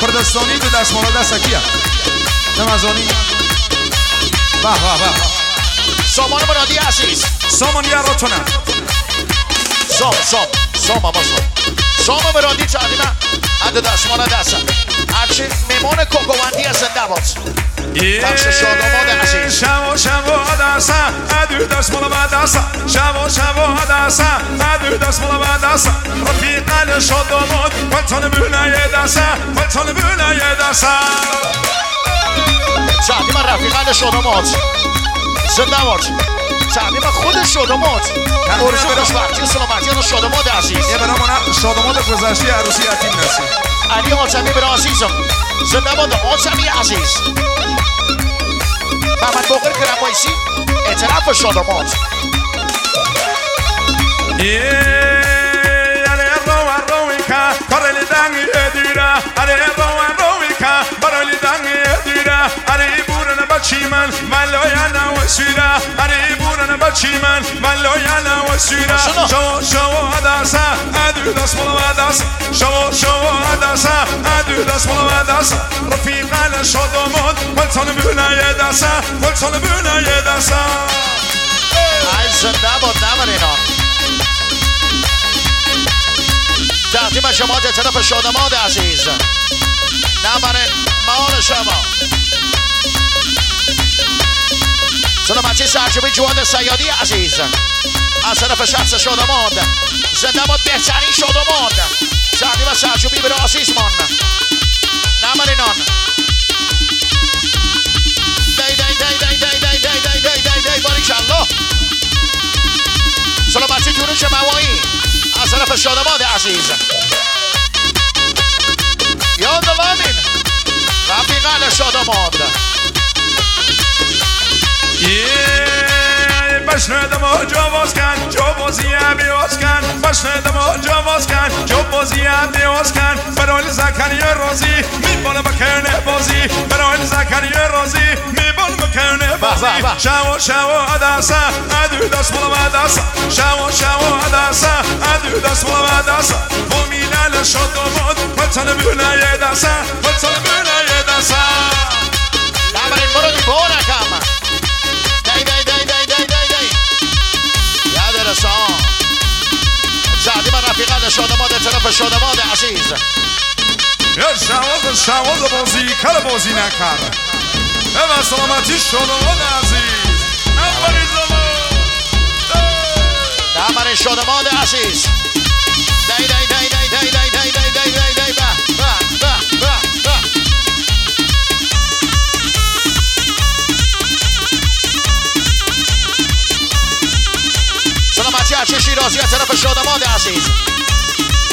کردستانی تو دستمال دست کیه نمازانی به به به سامان مرادی عزیز سامان یه راتونه سام مرادی تعلیمه عد دستمال دست هرچی میمون کوکووندی زنده باد بخش شاداماد عزیز شوا دسته ادو دستمال دسته شوا دسته ادو دستمال دسته رفیقان شاداماد پلتان بونه دسته پلتان بونه دسته تعلیم رفیقان شاداماد زنده باد تعلیم خود شاداماد ارزو براش وقتی سلامتی شاداماد عزیز یه برامون شاداماد گذشتی عروسی یتیم نسی علی حاتمی برا عزیزم زنده باد حاتمی عزیز محمد باقر کرمایسی اعتراف شاداماد من ملاینا و سیرا اری بورن بچی من لاینا و سیرا شو داسا ادو داس مال داس شو داسا ادو داس مال داس رفیقان شاداماد پلتان بونه داسا پلتان بونه داسا ای زنده باد نمرینا تقدیم شما در طرف شاداماد عزیز نمرین مال شما سلامتی سرچوبی جواد سیادی عزیز از طرف شخص شاداماد زنده باد بهترین شاداماد تقدیم سرچوبی به عزیزمان نمرینان دی باریکالله سلامتی دروش موایی از طرف شاداماد عزیز یاد لامین رفیقان شاداماد بشنیدم و جواز کن جوازی بیاز کن بشنیدم و جواز کن جوازی بیاز کن برای زکری رازی میبال بکنه بازی برای زکری رازی میبال بکنه بازی شوا دسته ادو دست مال دسته شوا دسته ادو دست مال دسته و میلال شاداماد پلتان بونه دسته پلتان بونه دسته نمرین مرادی بارکم یاد رسان تعلیم رفیقان شاداماد طرف شاداماد عزیز یه شواز بازی کل بازی نکر به سلامتی شاداماد عزیز نمرین شاداماد عزیز سلامتی هرچه شیرازی از طرف شاداماد عزیز